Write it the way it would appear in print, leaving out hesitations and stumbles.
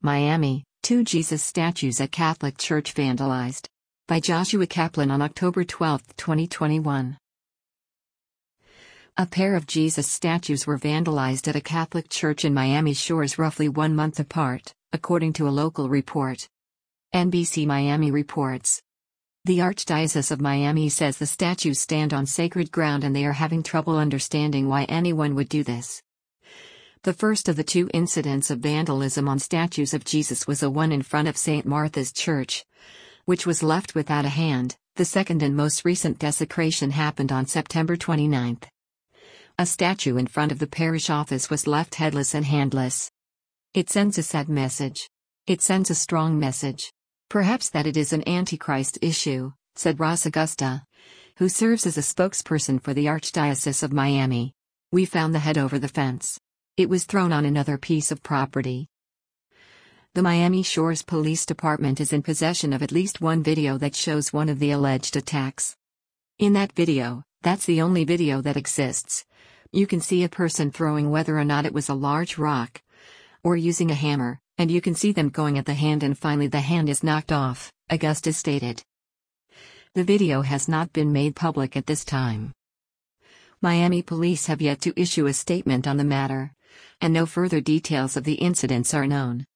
Miami, two Jesus statues at Catholic Church vandalized. By Joshua Kaplan on October 12, 2021. A pair of Jesus statues were vandalized at a Catholic church in Miami Shores roughly 1 month apart, according to a local report. NBC Miami reports. The Archdiocese of Miami says the statues stand on sacred ground and they are having trouble understanding why anyone would do this. The first of the two incidents of vandalism on statues of Jesus was the one in front of St. Martha's Church, which was left without a hand. The second and most recent desecration happened on September 29. A statue in front of the parish office was left headless and handless. It sends a sad message. It sends a strong message. Perhaps that it is an Antichrist issue, said Ross Augusta, who serves as a spokesperson for the Archdiocese of Miami. We found the head over the fence. It was thrown on another piece of property. The Miami Shores Police Department is in possession of at least one video that shows one of the alleged attacks. In that video, that's the only video that exists, you can see a person throwing whether or not it was a large rock or using a hammer, and you can see them going at the hand and finally the hand is knocked off, Augusta stated. The video has not been made public at this time. Miami police have yet to issue a statement on the matter, and no further details of the incidents are known.